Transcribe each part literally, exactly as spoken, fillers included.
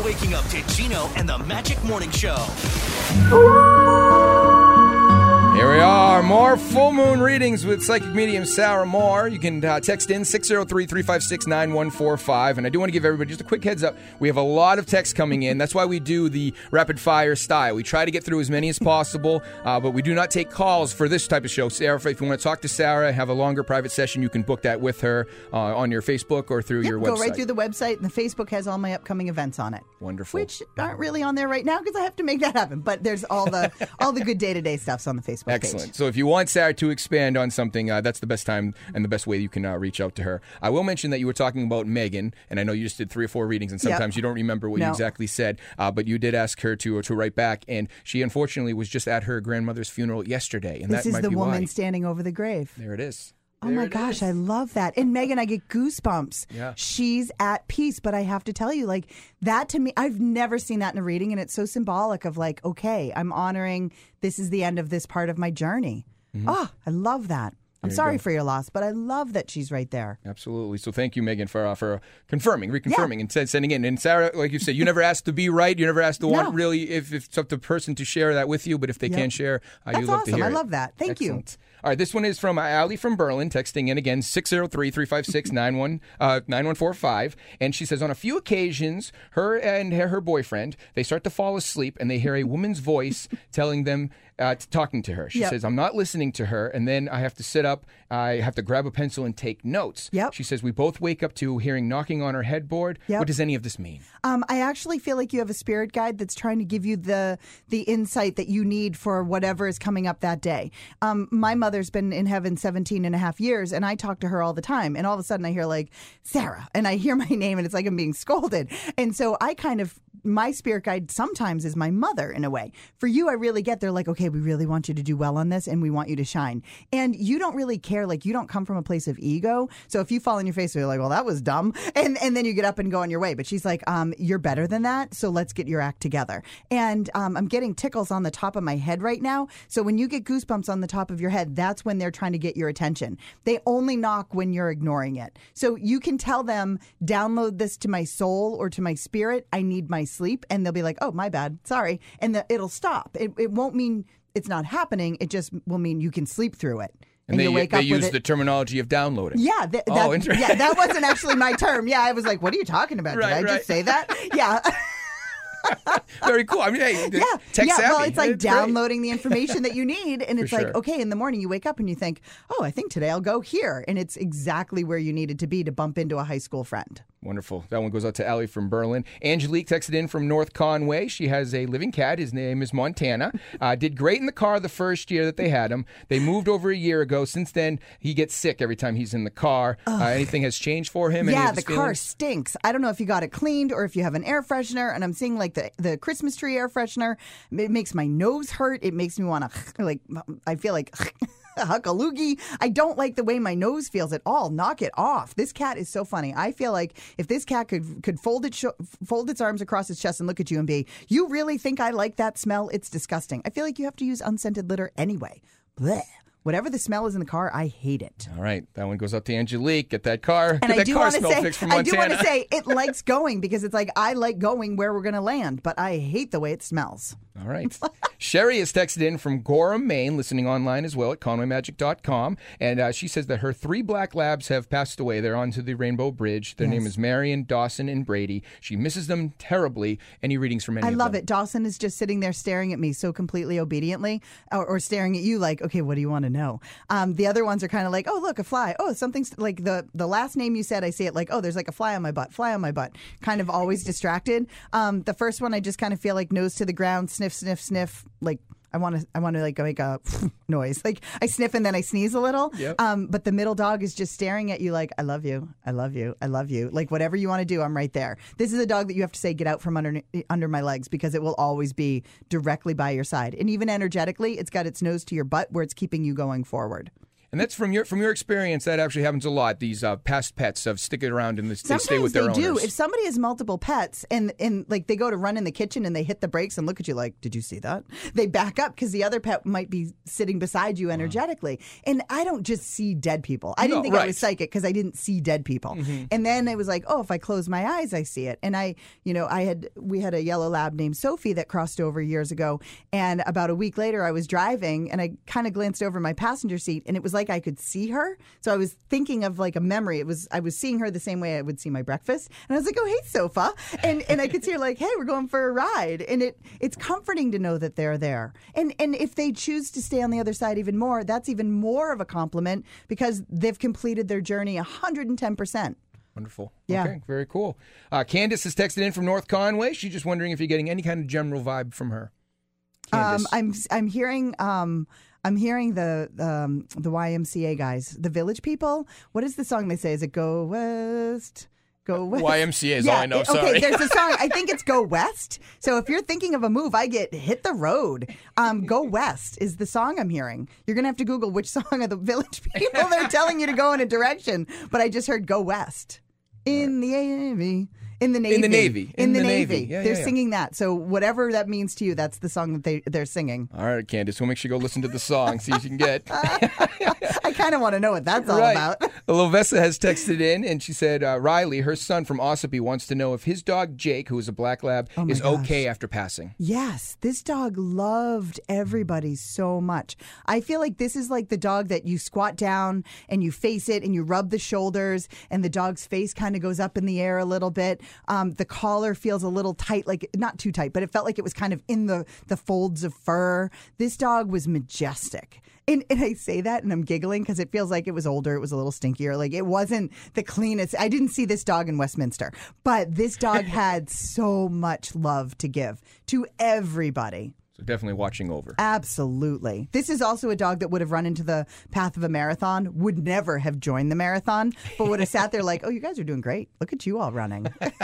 waking up to Gino and the Magic Morning Show. Here we are, more full moon readings with psychic medium Sarah Moore. You can uh, text in six oh three, three five six, nine one four five. And I do want to give everybody just a quick heads up. We have a lot of texts coming in. That's why we do the rapid fire style. We try to get through as many as possible, uh, but we do not take calls for this type of show. Sarah, if you want to talk to Sarah, have a longer private session, you can book that with her uh, on your Facebook or through yep, your go website. Go right through the website, and the Facebook has all my upcoming events on it. Wonderful. Which aren't really on there right now because I have to make that happen. But there's all the all the good day-to-day stuffs on the Facebook Excellent. page. Excellent. So if you want Sarah to expand on something, uh, that's the best time and the best way you can uh, reach out to her. I will mention that you were talking about Megan, and I know you just did three or four readings, and sometimes yep. you don't remember what no. you exactly said, uh, but you did ask her to to write back, and she unfortunately was just at her grandmother's funeral yesterday, and this that is might the be woman why. standing over the grave. There it is. Oh there my it gosh, is. I love that. And Megan, I get goosebumps. Yeah. She's at peace, but I have to tell you, like, that to me, I've never seen that in a reading, and it's so symbolic of like, okay, I'm honoring this is the end of this part of my journey. Mm-hmm. Oh, I love that. I'm There you sorry go. for your loss, but I love that she's right there. Absolutely. So thank you, Megan, for uh, for confirming, reconfirming, yeah. and send, sending in. And Sarah, like you said, you never asked to be right. You never asked to no. want really if, if it's up to the person to share that with you. But if they yep. can't share, uh, That's you love awesome. to hear I it. love that. Thank Excellent. you. All right, this one is from uh, Allie from Berlin, texting in again, six oh three, three five six, nine one four five. And she says, on a few occasions, her and her, her boyfriend, they start to fall asleep and they hear a woman's voice telling them, uh, t- talking to her. She yep. says, I'm not listening to her. And then I have to sit up, I have to grab a pencil and take notes. Yep. She says, we both wake up to hearing knocking on her headboard. Yep. What does any of this mean? Um, I actually feel like you have a spirit guide that's trying to give you the the insight that you need for whatever is coming up that day. Um, my mother's been in heaven seventeen and a half years, and I talk to her all the time. And all of a sudden I hear like, Sarah, and I hear my name, and it's like I'm being scolded. And so I kind of, my spirit guide sometimes is my mother in a way. For you, I really get, they're like, okay, we really want you to do well on this, and we want you to shine. And you don't really care, like you don't come from a place of ego. So if you fall on your face, you're like, well, that was dumb. And and then you get up and go on your way. But she's like, um, you're better than that, so let's get your act together. And um, I'm getting tickles on the top of my head right now. So when you get goosebumps on the top of your head, that's when they're trying to get your attention. They only knock when you're ignoring it. So you can tell them, download this to my soul or to my spirit. I need my sleep. And they'll be like, oh, my bad. Sorry. And the, it'll stop. It, it won't mean it's not happening. It just will mean you can sleep through it. And, and they, you wake they up use with the it. terminology of downloading. Yeah, th- oh, that, interesting. yeah, that wasn't actually my term. Yeah, I was like, what are you talking about? Right, Did I right. just say that? Yeah. Very cool. I mean, hey, yeah, tech yeah. savvy. Well, it's like It's great. downloading the information that you need, and For it's like, sure. okay, in the morning you wake up and you think, oh, I think today I'll go here, and it's exactly where you needed to be to bump into a high school friend. Wonderful. That one goes out to Allie from Berlin. Angelique texted in from North Conway. She has a living cat. His name is Montana. Uh, did great in the car the first year that they had him. They moved over a year ago. Since then, he gets sick every time he's in the car. Uh, anything has changed for him? Any Yeah, of the his car feelings? stinks. I don't know if you got it cleaned or if you have an air freshener, and I'm seeing like the, the Christmas tree air freshener. It makes my nose hurt. It makes me want to, like, I feel like... huck a loogie. I don't like the way my nose feels at all. Knock it off. This cat is so funny. I feel like if this cat could could fold its sh- fold its arms across its chest and look at you and be, you really think I like that smell? It's disgusting. I feel like you have to use unscented litter anyway. Blech. Whatever the smell is in the car, I hate it. All right. That one goes out to Angelique. Get that car, And get I that do car want to smell say, fixed from I Montana. do want to say, it likes going because it's like I like going where we're going to land, but I hate the way it smells. All right. Sherry is texted in from Gorham, Maine, listening online as well at conway magic dot com. And uh, she says that her three black labs have passed away. They're onto the Rainbow Bridge. Their Yes. name is Marion, Dawson, and Brady. She misses them terribly. Any readings from any I of love them? it. Dawson is just sitting there staring at me so completely obediently, or, or staring at you like, okay, what do you want to know? Um, the other ones are kind of like, oh, look, a fly. Oh, something's like the, the last name you said, I see it like, oh, there's like a fly on my butt, fly on my butt, kind of always distracted. Um, the first one, I just kind of feel like nose to the ground, sniff, sniff, sniff, like, I want to, I want to like make a noise. Like I sniff and then I sneeze a little. Yep. Um, but the middle dog is just staring at you like, I love you, I love you, I love you. Like whatever you want to do, I'm right there. This is a dog that you have to say, get out from under under my legs, because it will always be directly by your side. And even energetically, it's got its nose to your butt where it's keeping you going forward. And that's from your from your experience. That actually happens a lot. These uh, past pets of sticking around and they Sometimes stay with their they owners. do. If somebody has multiple pets and and like they go to run in the kitchen and they hit the brakes and look at you like, did you see that? They back up because the other pet might be sitting beside you energetically. And I don't just see dead people. I didn't No, think right. I was psychic because I didn't see dead people. Mm-hmm. And then it was like, oh, if I close my eyes, I see it. And I, you know, I had we had a yellow lab named Sophie that crossed over years ago. And about a week later, I was driving and I kind of glanced over my passenger seat and it was like I could see her. So I was thinking of like a memory. It was I was seeing her the same way I would see my breakfast, and I was like, "Oh, hey, Sofa," and and I could see her like, "Hey, we're going for a ride," and it it's comforting to know that they're there. And and if they choose to stay on the other side even more, that's even more of a compliment because they've completed their journey one hundred ten percent. Wonderful. Yeah. Okay, very cool. Uh, Candace has texted in from North Conway. She's just wondering if you're getting any kind of general vibe from her. Candace. Um, I'm I'm hearing. Um, I'm hearing the um, the Y M C A guys, the Village People. What is the song they say? Is it Go West? Go West. Y M C A is yeah, all I know. it- Sorry. Okay, there's a song. I think it's Go West. So if you're thinking of a move, I get Hit the Road. Um, Go West is the song I'm hearing. You're going to have to Google which song of the Village People they're telling you to go in a direction. But I just heard Go West. In the Navy. In the Navy. In the Navy. In, In the, the Navy. Navy. Yeah, they're yeah, yeah. singing that. So whatever that means to you, that's the song that they, they're singing. All right, Candace, we'll make sure you go listen to the song, see if you can get. I kind of want to know what that's all Right. about. Lovessa has texted in, and she said, uh, Riley, her son from Ossipee, wants to know if his dog, Jake, who is a black lab, Oh my is gosh. okay after passing. Yes, this dog loved everybody so much. I feel like this is like the dog that you squat down and you face it and you rub the shoulders and the dog's face kind of goes up in the air a little bit. Um, the collar feels a little tight, like not too tight, but it felt like it was kind of in the, the folds of fur. This dog was majestic. And, and I say that and I'm giggling because it feels like it was older. It was a little stinkier. Like it wasn't the cleanest. I didn't see this dog in Westminster, but this dog had so much love to give to everybody. So definitely watching over. Absolutely. This is also a dog that would have run into the path of a marathon, would never have joined the marathon, but would have sat there like, oh, you guys are doing great. Look at you all running.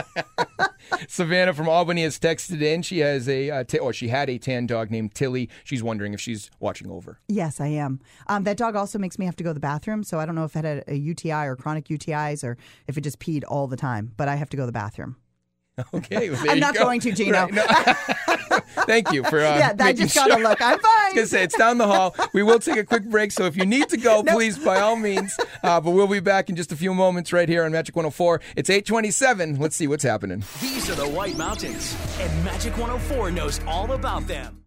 Savannah from Albany has texted in. She has a, uh, t- or she had a tan dog named Tilly. She's wondering if she's watching over. Yes, I am. Um, that dog also makes me have to go to the bathroom, so I don't know if it had a, a U T I or chronic U T Is or if it just peed all the time, but I have to go to the bathroom. Okay, well, there I'm you not go. going to, Gino. Right, no. Thank you for uh, Yeah, I making just got to sure. look. I'm I was fine. going to say, it's down the hall. We will take a quick break, so if you need to go, please, by all means. Uh, but we'll be back in just a few moments right here on Magic one oh four. It's eight twenty-seven. Let's see what's happening. These are the White Mountains, and Magic one oh four knows all about them.